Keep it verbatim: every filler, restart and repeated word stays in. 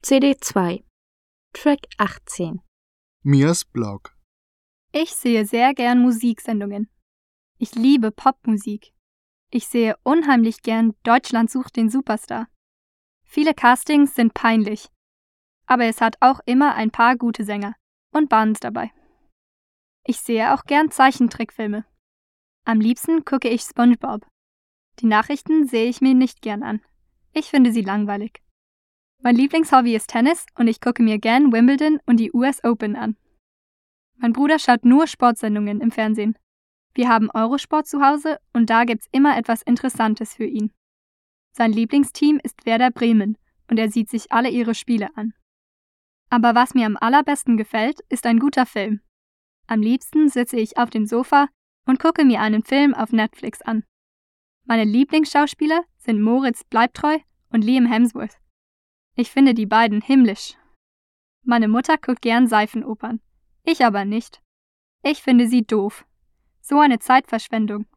C D zwei, Track achtzehn. Mias Blog. Ich sehe sehr gern Musiksendungen. Ich liebe Popmusik. Ich sehe unheimlich gern Deutschland sucht den Superstar. Viele Castings sind peinlich, aber es hat auch immer ein paar gute Sänger und Bands dabei. Ich sehe auch gern Zeichentrickfilme. Am liebsten gucke ich SpongeBob. Die Nachrichten sehe ich mir nicht gern an. Ich finde sie langweilig. Mein Lieblingshobby ist Tennis und ich gucke mir gern Wimbledon und die U S Open an. Mein Bruder schaut nur Sportsendungen im Fernsehen. Wir haben Eurosport zu Hause und da gibt's immer etwas Interessantes für ihn. Sein Lieblingsteam ist Werder Bremen und er sieht sich alle ihre Spiele an. Aber was mir am allerbesten gefällt, ist ein guter Film. Am liebsten sitze ich auf dem Sofa und gucke mir einen Film auf Netflix an. Meine Lieblingsschauspieler sind Moritz Bleibtreu und Liam Hemsworth. Ich finde die beiden himmlisch. Meine Mutter guckt gern Seifenopern. Ich aber nicht. Ich finde sie doof. So eine Zeitverschwendung.